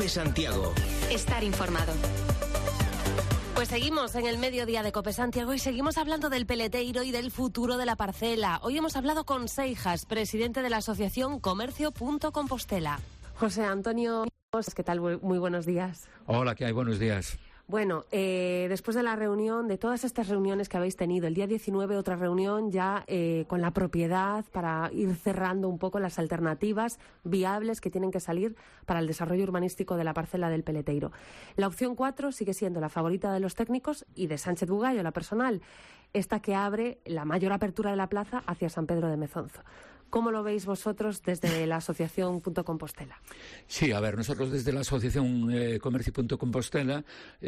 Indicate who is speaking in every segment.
Speaker 1: Santiago.
Speaker 2: Estar informado.
Speaker 3: Pues seguimos en el mediodía de COPE Santiago y seguimos hablando del peleteiro y del futuro de la parcela. Hoy hemos hablado con Seijas, presidente de la asociación Comercio.Compostela. José Antonio, ¿qué tal? Muy buenos días.
Speaker 4: Hola, ¿qué hay? Buenos días.
Speaker 3: Bueno, después de la reunión, de todas estas reuniones que habéis tenido, el día 19 otra reunión ya con la propiedad para ir cerrando un poco las alternativas viables que tienen que salir para el desarrollo urbanístico de la parcela del Peleteiro. La opción 4 sigue siendo la favorita de los técnicos y de Sánchez Bugallo, la personal, esta que abre la mayor apertura de la plaza hacia San Pedro de Mezonzo. ¿Cómo lo veis vosotros desde la asociación Compostela?
Speaker 4: Sí, a ver, nosotros desde la asociación Comercio.Compostela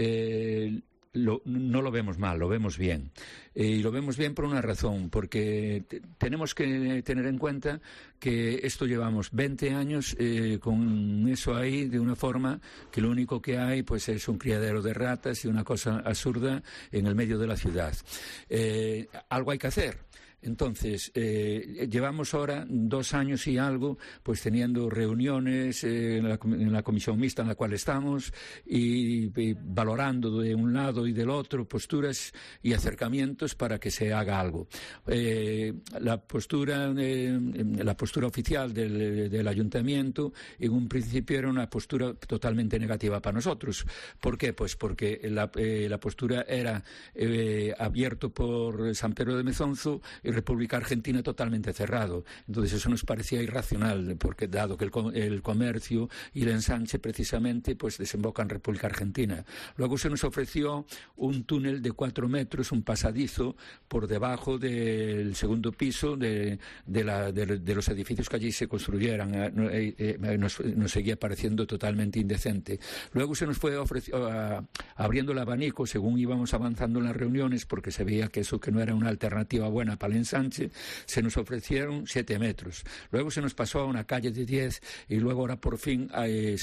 Speaker 4: no lo vemos mal, lo vemos bien. Y lo vemos bien por una razón, porque tenemos que tener en cuenta que esto llevamos 20 años con eso ahí de una forma que lo único que hay pues es un criadero de ratas y una cosa absurda en el medio de la ciudad. Algo hay que hacer. Entonces, llevamos ahora 2 años y algo, pues teniendo reuniones en la comisión mixta en la cual estamos y valorando de un lado y del otro posturas y acercamientos para que se haga algo. La postura oficial del ayuntamiento en un principio era una postura totalmente negativa para nosotros. ¿Por qué? Pues porque la postura era abierto por San Pedro de Mezonzo y República Argentina totalmente cerrado. Entonces eso nos parecía irracional, porque dado que el comercio y el ensanche precisamente pues desemboca en República Argentina. Luego se nos ofreció un túnel de 4 metros, un pasadizo por debajo del segundo piso de los edificios que allí se construyeran. Nos seguía pareciendo totalmente indecente. Luego se nos fue abriendo el abanico según íbamos avanzando en las reuniones, porque se veía que eso que no era una alternativa buena para el ensanche. Se nos ofrecieron 7 metros. Luego se nos pasó a una calle de 10 y luego ahora por fin hay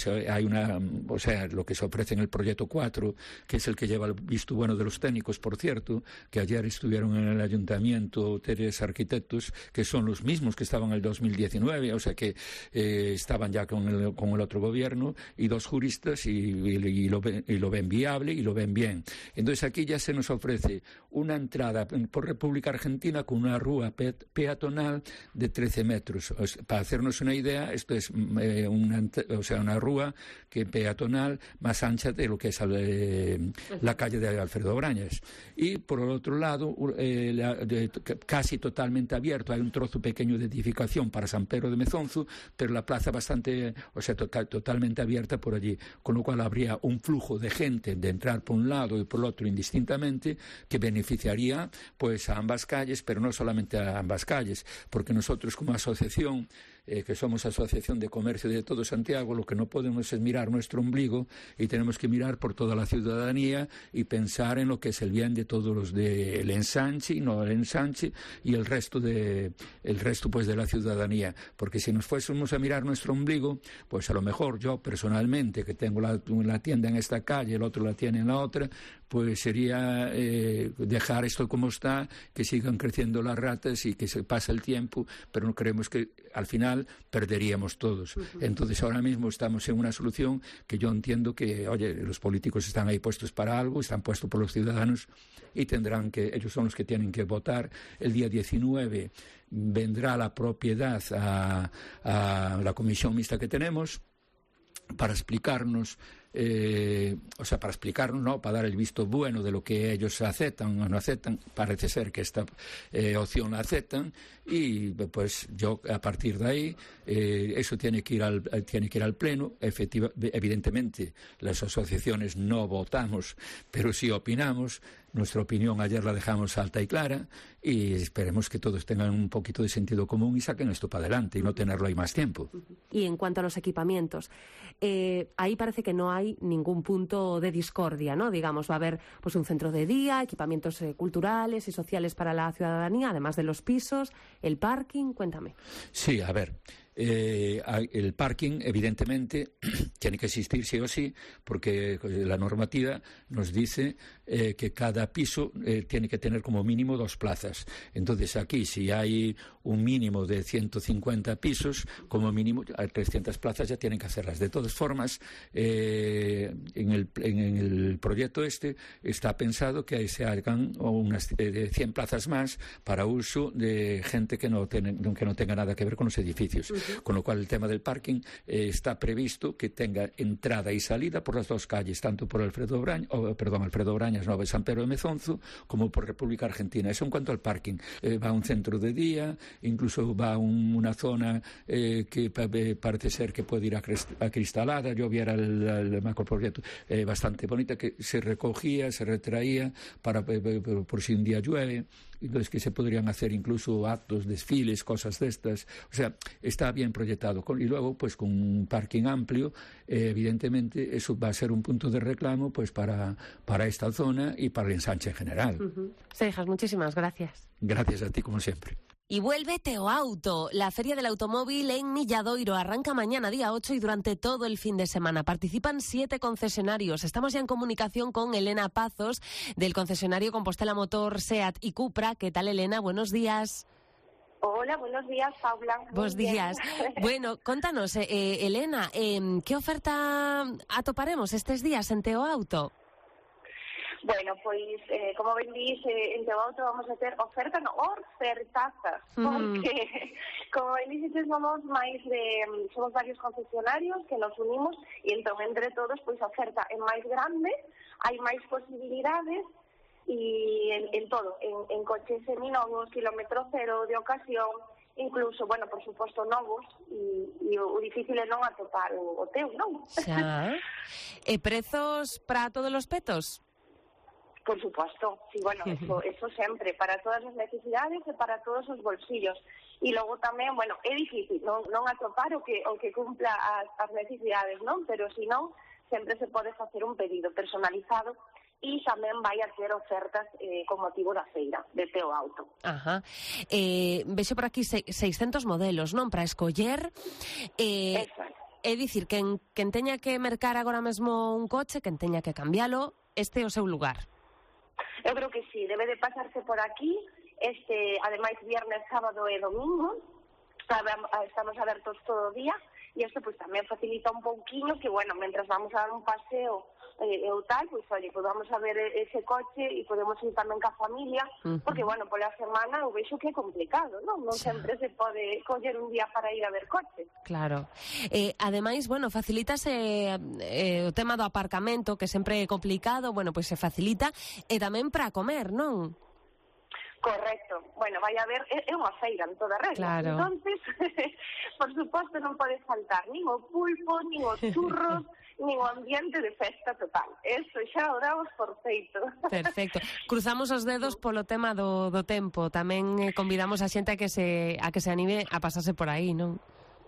Speaker 4: lo que se ofrece en el proyecto 4, que es el que lleva el visto bueno de los técnicos, por cierto, que ayer estuvieron en el ayuntamiento 3 arquitectos, que son los mismos que estaban en el 2019, o sea que estaban ya con el otro gobierno, y 2 juristas y lo ven viable y lo ven bien. Entonces aquí ya se nos ofrece una entrada por República Argentina con una rúa peatonal de 13 metros. Para hacernos una idea, esto es una rúa peatonal más ancha de lo que es la calle de Alfredo Brañas. Y por el otro lado, casi totalmente abierto, hay un trozo pequeño de edificación para San Pedro de Mezonzo, pero la plaza totalmente abierta por allí, con lo cual habría un flujo de gente de entrar por un lado y por el otro indistintamente, que beneficiaría pues a ambas calles, pero no solamente a ambas calles, porque nosotros como asociación, que somos Asociación de Comercio de todo Santiago, lo que no podemos es mirar nuestro ombligo y tenemos que mirar por toda la ciudadanía y pensar en lo que es el bien de todos los del ensanche y no el ensanche y el resto pues de la ciudadanía, porque si nos fuésemos a mirar nuestro ombligo, pues a lo mejor yo personalmente, que tengo la tienda en esta calle, el otro la tiene en la otra, pues sería dejar esto como está, que sigan creciendo las ratas y que se pase el tiempo, pero no creemos que al final perderíamos todos. Entonces ahora mismo estamos en una solución que yo entiendo que, los políticos están ahí puestos para algo, están puestos por los ciudadanos y ellos son los que tienen que votar. El día 19 vendrá la propiedad a la comisión mixta que tenemos para explicarnos, para dar el visto bueno de lo que ellos aceptan o no aceptan. Parece ser que esta opción la aceptan y pues yo a partir de ahí eso tiene que ir al pleno. Evidentemente las asociaciones no votamos, pero sí opinamos. Nuestra opinión ayer la dejamos alta y clara y esperemos que todos tengan un poquito de sentido común y saquen esto para adelante y no tenerlo ahí más tiempo.
Speaker 3: Y en cuanto a los equipamientos, ahí parece que no hay ningún punto de discordia, ¿no? Digamos, va a haber pues un centro de día, equipamientos culturales y sociales para la ciudadanía, además de los pisos, el parking. Cuéntame.
Speaker 4: Sí, a ver. El parking, evidentemente, tiene que existir sí o sí, porque la normativa nos dice que cada piso tiene que tener como mínimo 2 plazas. Entonces, aquí, si hay un mínimo de 150 pisos, como mínimo 300 plazas ya tienen que hacerlas. De todas formas, en el proyecto está pensado que se hagan unas 100 plazas más para uso de gente que no tenga nada que ver con los edificios. Con lo cual, el tema del parking está previsto que tenga entrada y salida por las 2 calles, tanto por Alfredo Brañas, Nova San Pedro de Mezonzo, como por República Argentina. Eso en cuanto al parking. Va a un centro de día, incluso va a una zona que parece ser que puede ir acristalada. Yo viera el macroproyecto bastante bonita, que se recogía, se retraía por si un día llueve. Entonces, que se podrían hacer incluso actos, desfiles, cosas de estas. O sea, está bien proyectado. Y luego, pues con un parking amplio, evidentemente, eso va a ser un punto de reclamo pues para esta zona y para el ensanche en general.
Speaker 3: Seijas, muchísimas gracias.
Speaker 4: Gracias a ti, como siempre.
Speaker 3: Y vuelve Teo Auto, la Feria del Automóvil en Milladoiro. Arranca mañana, día 8, y durante todo el fin de semana. Participan 7 concesionarios. Estamos ya en comunicación con Elena Pazos, del concesionario Compostela Motor, SEAT y Cupra. ¿Qué tal, Elena? Buenos días.
Speaker 1: Hola, buenos días, Paula.
Speaker 3: Buenos días. Bueno, contanos, Elena, ¿qué oferta atoparemos estos días en Teo Auto?
Speaker 1: Bueno, pois, como ben dís, en Teo Auto vamos a ter ofertazas, porque, como ben dís, somos varios concesionarios que nos unimos e entón, entre todos, pois a oferta é máis grande, hai máis posibilidades e en todo, en coches seminovos, kilómetro cero, de ocasión, incluso, bueno, por suposto, novos, e o difícil é non atopar o teu, non?
Speaker 3: Xa. E prezos para todos os petos?
Speaker 1: Por supuesto, sí, bueno, eso sempre, para todas as necesidades e para todos os bolsillos. E logo tamén, bueno, é difícil non atopar o que cumpla as necesidades, non? Pero se non, sempre se pode facer un pedido personalizado e tamén vai a ter ofertas con motivo da feira de Teo Auto.
Speaker 3: Ajá. Vexo por aquí 600 modelos, non? Para escoller.
Speaker 1: Exacto.
Speaker 3: É dicir, quen teña que mercar agora mesmo un coche, quen teña que cambialo, este é o seu lugar.
Speaker 1: Eu creo que sí, debe de pasarse por aquí, ademais, viernes, sábado e domingo, estamos abertos todo o día, e isto pues tamén facilita un pouquinho que, bueno, mentras vamos a dar un paseo ou tal, pues, oye, podamos a ver ese coche e podemos ir tamén ca familia, porque, bueno, pola semana eu vexo que é complicado, non? Non sempre se pode coller un día para ir a ver coche.
Speaker 3: Claro. Ademais, bueno, facilítase o tema do aparcamento, que sempre é complicado, bueno, pois se facilita, e tamén para comer, non?
Speaker 1: Correcto. Bueno, vai haber, é unha feira en toda regla.
Speaker 3: Claro.
Speaker 1: Entonces, por suposto, non pode faltar nin o pulpo, nin os churros, nin o ambiente de festa total. Eso xa o damos por feito.
Speaker 3: Perfecto. Cruzamos os dedos polo tema do tempo. Tamén convidamos a xente a que se anime a pasarse por aí, non?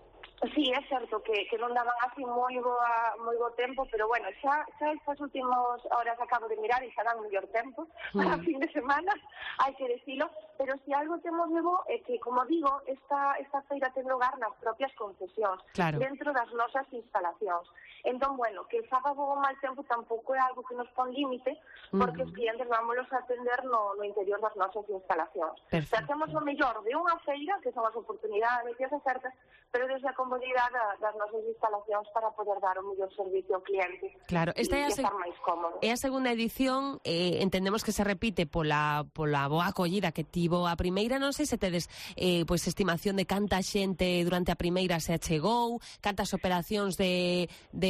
Speaker 1: Sí, é certo que non daban así moi bo tempo, pero bueno, xa estas últimas horas acabo de mirar e xa dan mellor tempo para fin de semana, hai que decilo, pero si algo temos de bo é que, como digo, esta feira ten lugar nas propias concesións,
Speaker 3: claro,
Speaker 1: dentro das nosas instalacións. Entón, bueno, que faga bo mal tempo tampouco é algo que nos pon límite, porque os clientes vámonos a atender no interior das nosas instalacións. Tratemos o mellor de unha feira, que son as oportunidades e as ofertas, pero desde a comodidade das nosas instalacións para poder dar o mellor servicio ao cliente.
Speaker 3: Claro, esta é
Speaker 1: estar máis cómodo.
Speaker 3: É a segunda edición, entendemos que se repite pola boa acollida que tivo a primeira. Non sei se tedes pois estimación de canta xente durante a primeira se achegou, cantas operacións de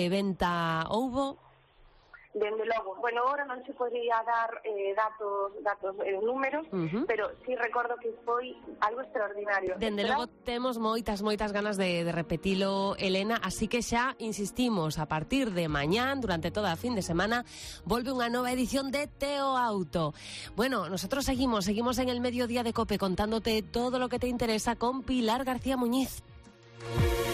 Speaker 3: venta houbo.
Speaker 1: Dende logo, bueno, agora non se podría dar datos números, pero sí recordo que foi algo extraordinario.
Speaker 3: Dende logo temos moitas ganas de repetilo, Elena, así que xa insistimos, a partir de mañán, durante toda a fin de semana, volve unha nova edición de Teo Auto. Bueno, nosotros seguimos en el Mediodía de COPE contándote todo lo que te interesa con Pilar García Muñiz.